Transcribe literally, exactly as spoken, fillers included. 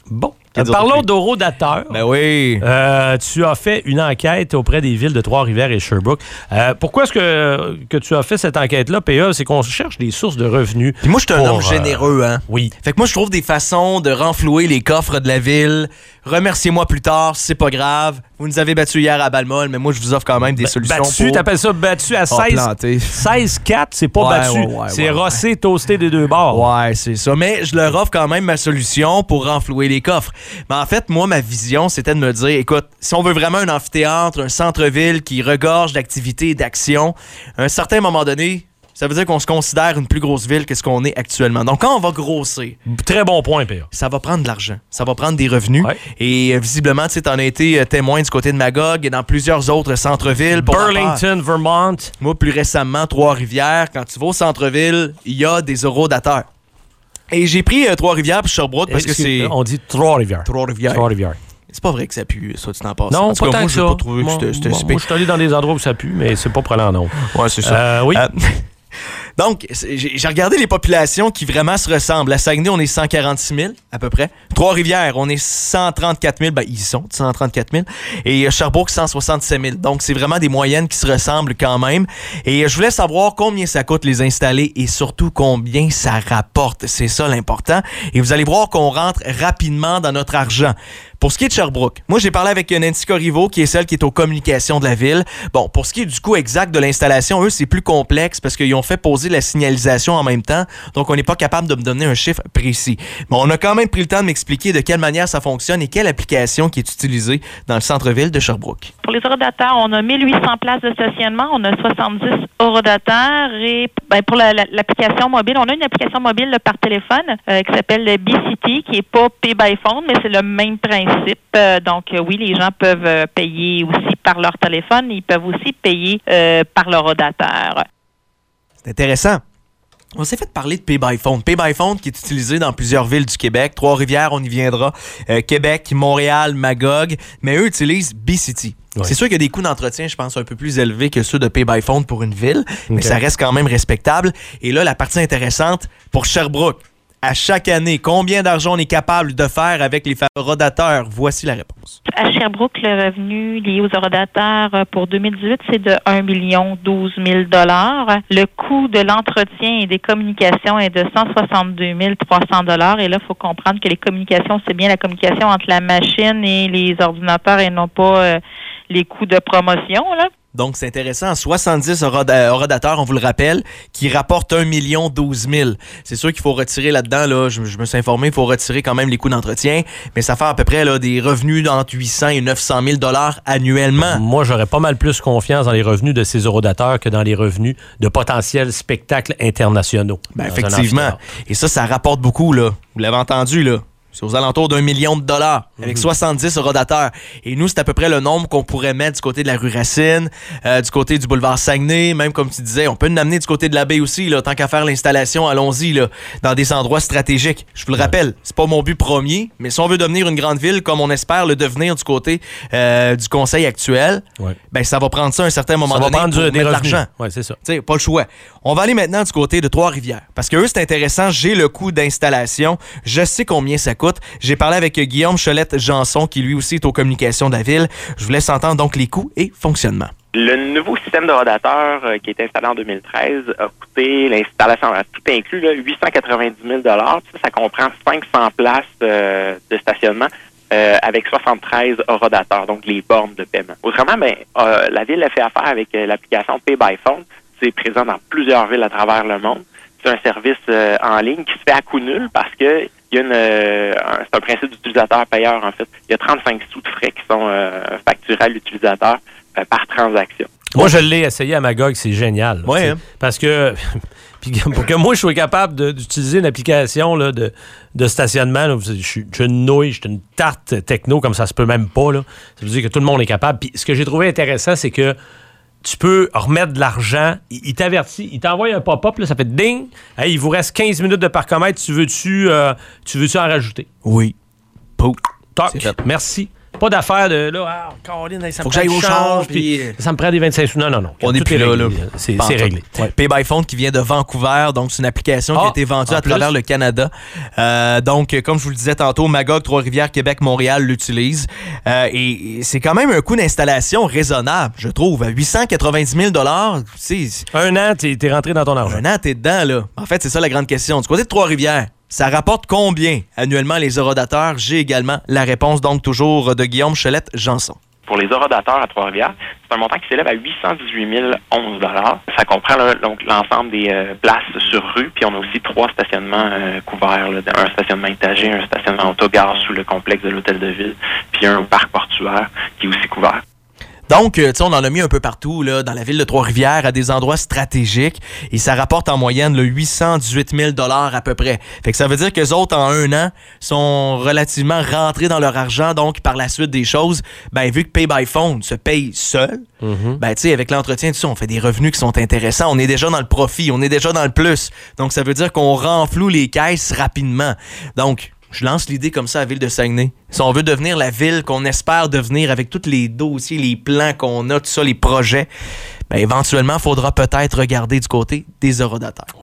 Bon. Euh, parlons d'horodateurs. Ben oui. Euh, tu as fait une enquête auprès des villes de Trois-Rivières et Sherbrooke. Euh, pourquoi est-ce que, que tu as fait cette enquête-là, P A? C'est qu'on cherche des sources de revenus. Puis moi, je suis un pour, homme généreux, hein? Oui. Fait que moi, je trouve des façons de renflouer les coffres de la ville. Remerciez-moi plus tard, c'est pas grave. Vous nous avez battus hier à Balmol, mais moi, je vous offre quand même des B- solutions battu, pour... t'appelles ça battu à seize quatre, c'est pas Ouais, battu. ouais, ouais, c'est ouais, rossé, toasté des deux bords. Ouais, c'est ça. Mais je leur offre quand même ma solution pour renflouer les coffres. Mais en fait, moi, ma vision, c'était de me dire, écoute, si on veut vraiment un amphithéâtre, un centre-ville qui regorge d'activités et d'actions, à un certain moment donné, ça veut dire qu'on se considère une plus grosse ville que ce qu'on est actuellement. Donc, quand on va grossir... Très bon point, P A. Ça va prendre de l'argent. Ça va prendre des revenus. Ouais. Et euh, visiblement, tu sais, t'en as été euh, témoin du côté de Magog et dans plusieurs autres centres-villes. Pour Burlington, Vermont. Moi, plus récemment, Trois-Rivières. Quand tu vas au centre-ville, il y a des horodateurs. Et j'ai pris euh, Trois-Rivières puis Sherbrooke parce que c'est... On dit Trois-Rivières. Trois-Rivières. Trois-Rivières. C'est pas vrai que ça pue, ça, tu t'en passes. Non, en tout pas cas, tant moi, que j'ai ça. pas trouvé Moi, que c'était moi, super. moi, je suis allé dans des endroits où ça pue, mais c'est pas pour aller en nom. Ouais, c'est ça. Euh, oui. Euh, Donc, j'ai j'ai regardé les populations qui vraiment se ressemblent. À Saguenay, on est cent quarante-six mille à peu près. Trois-Rivières, on est cent trente-quatre mille. Ben, ils sont cent trente-quatre mille. Et Sherbrooke, cent soixante-sept mille. Donc, c'est vraiment des moyennes qui se ressemblent quand même. Et je voulais savoir combien ça coûte les installer et surtout combien ça rapporte. C'est ça l'important. Et vous allez voir qu'on rentre rapidement dans notre argent. Pour ce qui est de Sherbrooke, moi, j'ai parlé avec Nancy Corriveau, qui est celle qui est aux communications de la ville. Bon, pour ce qui est du coût exact de l'installation, eux, c'est plus complexe parce qu'ils ont fait poser la signalisation en même temps. Donc, on n'est pas capable de me donner un chiffre précis. Mais on a quand même pris le temps de m'expliquer de quelle manière ça fonctionne et quelle application qui est utilisée dans le centre-ville de Sherbrooke. Pour les horodateurs, on a mille huit cents places de stationnement. On a soixante-dix horodateurs. Et ben, pour la, la, l'application mobile, on a une application mobile là, par téléphone euh, qui s'appelle B-City, qui n'est pas Pay by Phone, mais c'est le même principe. Euh, donc, euh, oui, les gens peuvent euh, payer aussi par leur téléphone. Ils peuvent aussi payer euh, par l'horodateur. C'est intéressant. On s'est fait parler de Pay by Phone. Pay by Phone qui est utilisé dans plusieurs villes du Québec. Trois-Rivières, on y viendra. Euh, Québec, Montréal, Magog. Mais eux utilisent B-City. Ouais. C'est sûr qu'il y a des coûts d'entretien, je pense, un peu plus élevés que ceux de Pay by Phone pour une ville. Okay. Mais ça reste quand même respectable. Et là, la partie intéressante, pour Sherbrooke, à chaque année, combien d'argent on est capable de faire avec les horodateurs? Voici la réponse. À Sherbrooke, le revenu lié aux horodateurs pour deux mille dix-huit, c'est de un million douze mille dollars. Le coût de l'entretien et des communications est de cent soixante-deux mille trois cents dollars. Et là, il faut comprendre que les communications, c'est bien la communication entre la machine et les ordinateurs et non pas euh, les coûts de promotion, là. Donc, c'est intéressant. soixante-dix horodateurs, on vous le rappelle, qui rapportent un million douze mille. C'est sûr qu'il faut retirer là-dedans, là, je, je me suis informé, il faut retirer quand même les coûts d'entretien, mais ça fait à peu près là, des revenus d'entre huit cents et neuf cent mille dollars annuellement. Moi, j'aurais pas mal plus confiance dans les revenus de ces horodateurs que dans les revenus de potentiels spectacles internationaux. Ben, effectivement. Et ça, ça rapporte beaucoup, là. Vous l'avez entendu, là. C'est aux alentours d'un million de dollars avec mmh. soixante-dix horodateurs. Et nous, c'est à peu près le nombre qu'on pourrait mettre du côté de la rue Racine, euh, du côté du boulevard Saguenay, même comme tu disais, on peut nous amener du côté de la baie aussi, là, tant qu'à faire l'installation, allons-y, là, dans des endroits stratégiques. Je vous le rappelle, c'est pas mon but premier, mais si on veut devenir une grande ville, comme on espère le devenir du côté euh, du conseil actuel, ouais. ben ça va prendre ça à un certain moment ça donné va prendre pour du, mettre de l'argent. Ouais, c'est ça. T'sais, pas le choix. On va aller maintenant du côté de Trois-Rivières. Parce que eux, c'est intéressant, j'ai le coût d'installation, je sais combien ça coûte. J'ai parlé avec Guillaume Cholette-Janson, qui lui aussi est aux communications de la ville. Je vous laisse entendre donc les coûts et fonctionnement. Le nouveau système de horodateurs euh, qui est installé en deux mille treize a coûté l'installation, tout inclus, là, huit cent quatre-vingt-dix mille dollars. Ça, ça comprend cinq cents places euh, de stationnement euh, avec soixante-treize horodateurs, donc les bornes de paiement. Autrement, ben, euh, la ville a fait affaire avec euh, l'application Pay by Phone. C'est présent dans plusieurs villes à travers le monde. C'est un service euh, en ligne qui se fait à coût nul parce que il y a une, euh, un, c'est un principe d'utilisateur-payeur, en fait. Il y a trente-cinq sous de frais qui sont euh, facturés à l'utilisateur euh, par transaction. Moi, je l'ai essayé à Magog, c'est génial. Oui, hein? Parce que pour que moi, je sois capable de, d'utiliser une application là, de, de stationnement, là, je suis une nouille, je suis une tarte techno comme ça se peut même pas. Là. Ça veut dire que tout le monde est capable. Puis ce que j'ai trouvé intéressant, c'est que tu peux remettre de l'argent. Il, il t'avertit, il t'envoie un pop-up, là, ça fait ding. Hey, il vous reste quinze minutes de parcomètre. Tu veux-tu, euh, tu veux-tu en rajouter? Oui. Pou. Toc. Merci. Pas d'affaire de là, ah, Caroline, ça Faut me que j'aille prend au du change, puis puis- ça me prend des vingt-cinq sous. Non, non, non. On est Tout plus là, réglé, là. C'est Pas en c'est tout. réglé. Ouais. Pay by Phone qui vient de Vancouver, donc c'est une application qui Ah, a été vendue en à plus. travers le Canada. Euh, donc, euh, comme je vous le disais tantôt, Magog, Trois-Rivières, Québec, Montréal l'utilise. Euh, et, et c'est quand même un coût d'installation raisonnable, je trouve. À huit cent quatre-vingt-dix mille dollars, tu sais, Un an, t'es t'es rentré dans ton argent. un an, t'es dedans, là. En fait, c'est ça la grande question. Du côté de Trois-Rivières, ça rapporte combien annuellement les horodateurs? J'ai également la réponse, donc toujours de Guillaume Chelette-Janson. Pour les horodateurs à Trois-Rivières, c'est un montant qui s'élève à huit cent dix-huit mille onze dollars. Ça comprend là, donc l'ensemble des euh, places sur rue, puis on a aussi trois stationnements euh, couverts. Là, un stationnement étagé, un stationnement autogare sous le complexe de l'hôtel de ville, puis un parc portuaire qui est aussi couvert. Donc, euh, tu sais, on en a mis un peu partout, là, dans la ville de Trois-Rivières, à des endroits stratégiques, et ça rapporte en moyenne là, huit cent dix-huit mille dollars à peu près. Fait que ça veut dire qu'eux autres, en un an, sont relativement rentrés dans leur argent, donc par la suite des choses, ben vu que Pay by Phone se paye seul, Mm-hmm. ben tu sais, avec l'entretien, tout ça, on fait des revenus qui sont intéressants, on est déjà dans le profit, on est déjà dans le plus. Donc, ça veut dire qu'on renfloue les caisses rapidement. Donc, je lance l'idée comme ça à la ville de Saguenay. Si on veut devenir la ville qu'on espère devenir avec tous les dossiers, les plans qu'on a, tout ça, les projets, ben éventuellement, il faudra peut-être regarder du côté des horodateurs.